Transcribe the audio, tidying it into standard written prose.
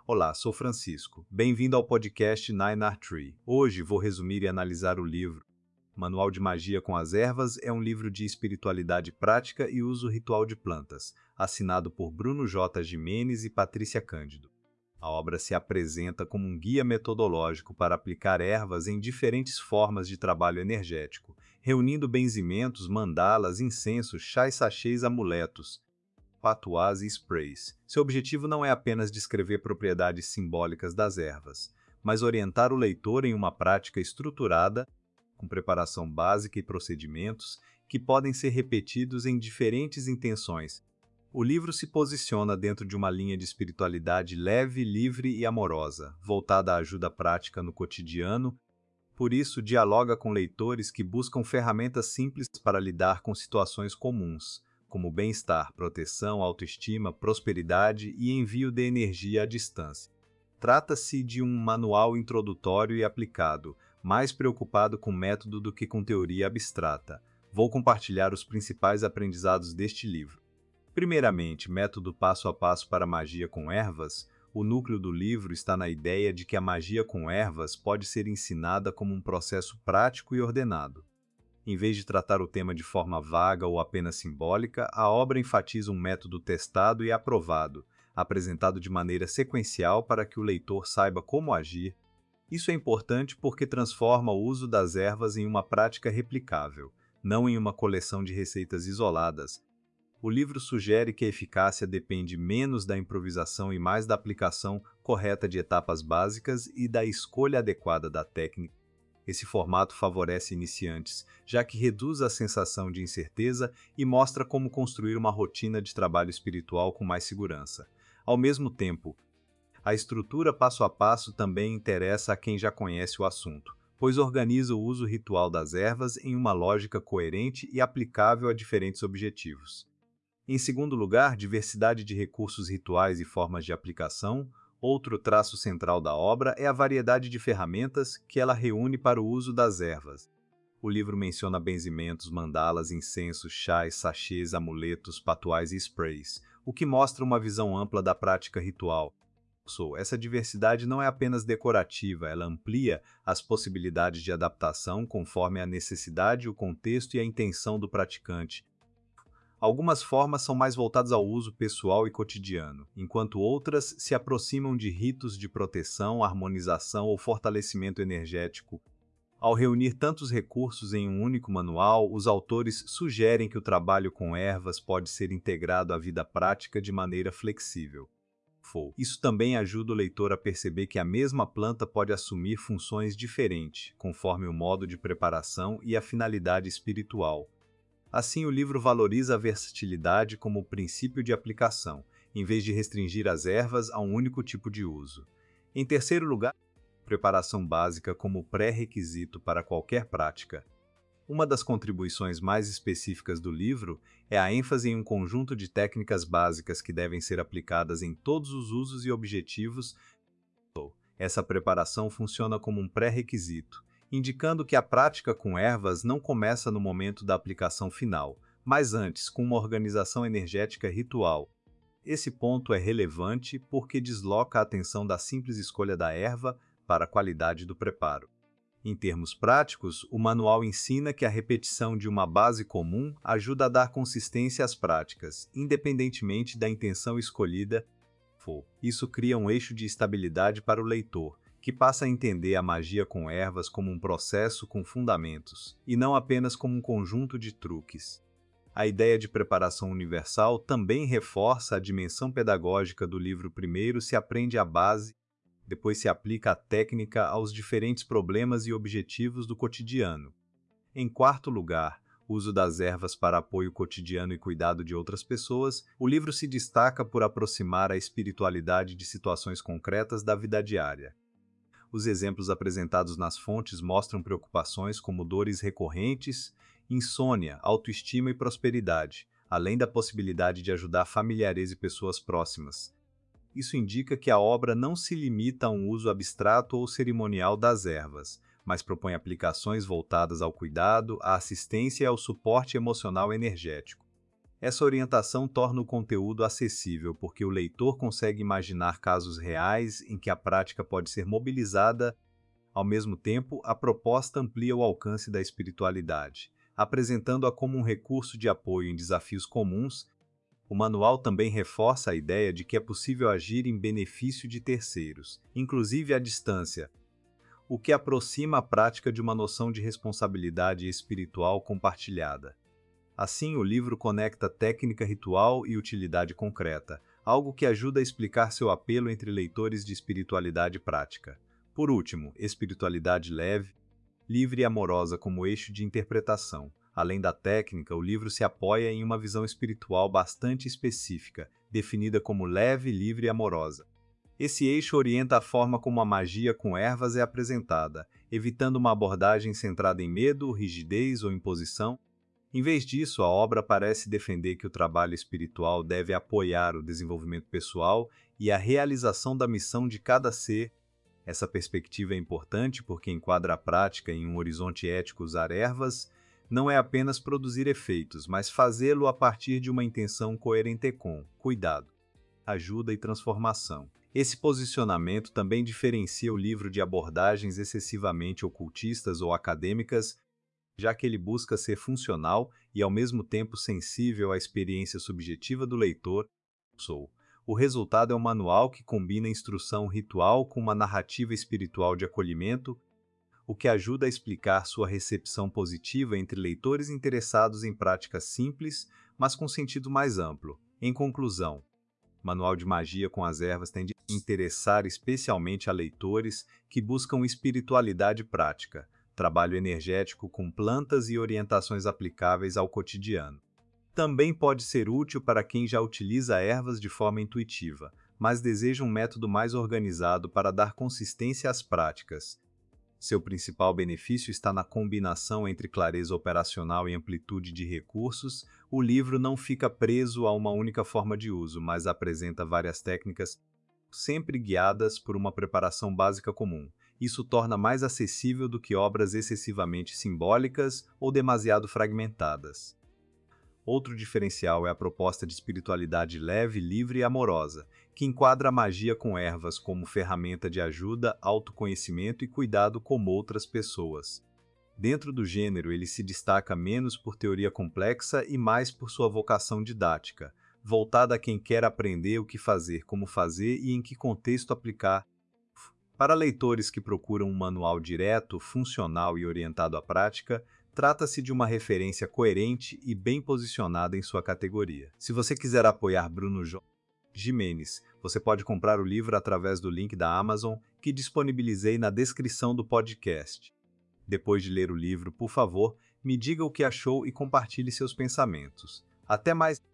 Olá, sou Francisco. Bem-vindo ao podcast Nine Art Tree. Hoje vou resumir e analisar o livro Manual de Magia com as Ervas. É um livro de espiritualidade prática e uso ritual de plantas, assinado por Bruno J. Gimenez e Patrícia Cândido. A obra se apresenta como um guia metodológico para aplicar ervas em diferentes formas de trabalho energético, reunindo benzimentos, mandalas, incensos, chás, sachês, amuletos, patuás e sprays. Seu objetivo não é apenas descrever propriedades simbólicas das ervas, mas orientar o leitor em uma prática estruturada, com preparação básica e procedimentos que podem ser repetidos em diferentes intenções. O livro se posiciona dentro de uma linha de espiritualidade leve, livre e amorosa, voltada à ajuda prática no cotidiano. Por isso, dialoga com leitores que buscam ferramentas simples para lidar com situações comuns, como bem-estar, proteção, autoestima, prosperidade e envio de energia à distância. Trata-se de um manual introdutório e aplicado, mais preocupado com método do que com teoria abstrata. Vou compartilhar os principais aprendizados deste livro. Primeiramente, método passo a passo para magia com ervas. O núcleo do livro está na ideia de que a magia com ervas pode ser ensinada como um processo prático e ordenado. Em vez de tratar o tema de forma vaga ou apenas simbólica, a obra enfatiza um método testado e aprovado, apresentado de maneira sequencial para que o leitor saiba como agir. Isso é importante porque transforma o uso das ervas em uma prática replicável, não em uma coleção de receitas isoladas. O livro sugere que a eficácia depende menos da improvisação e mais da aplicação correta de etapas básicas e da escolha adequada da técnica. Esse formato favorece iniciantes, já que reduz a sensação de incerteza e mostra como construir uma rotina de trabalho espiritual com mais segurança. Ao mesmo tempo, a estrutura passo a passo também interessa a quem já conhece o assunto, pois organiza o uso ritual das ervas em uma lógica coerente e aplicável a diferentes objetivos. Em segundo lugar, diversidade de recursos rituais e formas de aplicação. Outro traço central da obra é a variedade de ferramentas que ela reúne para o uso das ervas. O livro menciona benzimentos, mandalas, incensos, chás, sachês, amuletos, patuais e sprays, o que mostra uma visão ampla da prática ritual. Essa diversidade não é apenas decorativa, ela amplia as possibilidades de adaptação conforme a necessidade, o contexto e a intenção do praticante. Algumas formas são mais voltadas ao uso pessoal e cotidiano, enquanto outras se aproximam de ritos de proteção, harmonização ou fortalecimento energético. Ao reunir tantos recursos em um único manual, os autores sugerem que o trabalho com ervas pode ser integrado à vida prática de maneira flexível. Isso também ajuda o leitor a perceber que a mesma planta pode assumir funções diferentes, conforme o modo de preparação e a finalidade espiritual. Assim, o livro valoriza a versatilidade como princípio de aplicação, em vez de restringir as ervas a um único tipo de uso. Em terceiro lugar, preparação básica como pré-requisito para qualquer prática. Uma das contribuições mais específicas do livro é a ênfase em um conjunto de técnicas básicas que devem ser aplicadas em todos os usos e objetivos. Essa preparação funciona como um pré-requisito, indicando que a prática com ervas não começa no momento da aplicação final, mas antes, com uma organização energética ritual. Esse ponto é relevante porque desloca a atenção da simples escolha da erva para a qualidade do preparo. Em termos práticos, o manual ensina que a repetição de uma base comum ajuda a dar consistência às práticas, independentemente da intenção escolhida. Isso cria um eixo de estabilidade para o leitor, que passa a entender a magia com ervas como um processo com fundamentos, e não apenas como um conjunto de truques. A ideia de preparação universal também reforça a dimensão pedagógica do livro. Primeiro se aprende a base, depois se aplica a técnica aos diferentes problemas e objetivos do cotidiano. Em quarto lugar, uso das ervas para apoio cotidiano e cuidado de outras pessoas. O livro se destaca por aproximar a espiritualidade de situações concretas da vida diária. Os exemplos apresentados nas fontes mostram preocupações como dores recorrentes, insônia, autoestima e prosperidade, além da possibilidade de ajudar familiares e pessoas próximas. Isso indica que a obra não se limita a um uso abstrato ou cerimonial das ervas, mas propõe aplicações voltadas ao cuidado, à assistência e ao suporte emocional energético. Essa orientação torna o conteúdo acessível porque o leitor consegue imaginar casos reais em que a prática pode ser mobilizada. Ao mesmo tempo, a proposta amplia o alcance da espiritualidade, apresentando-a como um recurso de apoio em desafios comuns. O manual também reforça a ideia de que é possível agir em benefício de terceiros, inclusive à distância, o que aproxima a prática de uma noção de responsabilidade espiritual compartilhada. Assim, o livro conecta técnica ritual e utilidade concreta, algo que ajuda a explicar seu apelo entre leitores de espiritualidade prática. Por último, espiritualidade leve, livre e amorosa como eixo de interpretação. Além da técnica, o livro se apoia em uma visão espiritual bastante específica, definida como leve, livre e amorosa. Esse eixo orienta a forma como a magia com ervas é apresentada, evitando uma abordagem centrada em medo, rigidez ou imposição. Em vez disso, a obra parece defender que o trabalho espiritual deve apoiar o desenvolvimento pessoal e a realização da missão de cada ser. Essa perspectiva é importante porque enquadra a prática em um horizonte ético. Usar ervas não é apenas produzir efeitos, mas fazê-lo a partir de uma intenção coerente com cuidado, ajuda e transformação. Esse posicionamento também diferencia o livro de abordagens excessivamente ocultistas ou acadêmicas, já que ele busca ser funcional e ao mesmo tempo sensível à experiência subjetiva do leitor. O resultado é um manual que combina instrução ritual com uma narrativa espiritual de acolhimento, o que ajuda a explicar sua recepção positiva entre leitores interessados em práticas simples, mas com sentido mais amplo. Em conclusão, Manual de Magia com as Ervas tende a interessar especialmente a leitores que buscam espiritualidade prática, trabalho energético com plantas e orientações aplicáveis ao cotidiano. Também pode ser útil para quem já utiliza ervas de forma intuitiva, mas deseja um método mais organizado para dar consistência às práticas. Seu principal benefício está na combinação entre clareza operacional e amplitude de recursos. O livro não fica preso a uma única forma de uso, mas apresenta várias técnicas, sempre guiadas por uma preparação básica comum. Isso torna mais acessível do que obras excessivamente simbólicas ou demasiado fragmentadas. Outro diferencial é a proposta de espiritualidade leve, livre e amorosa, que enquadra a magia com ervas como ferramenta de ajuda, autoconhecimento e cuidado como outras pessoas. Dentro do gênero, ele se destaca menos por teoria complexa e mais por sua vocação didática, voltada a quem quer aprender o que fazer, como fazer e em que contexto aplicar. Para leitores que procuram um manual direto, funcional e orientado à prática, trata-se de uma referência coerente e bem posicionada em sua categoria. Se você quiser apoiar Bruno Gimenez, você pode comprar o livro através do link da Amazon que disponibilizei na descrição do podcast. Depois de ler o livro, por favor, me diga o que achou e compartilhe seus pensamentos. Até mais!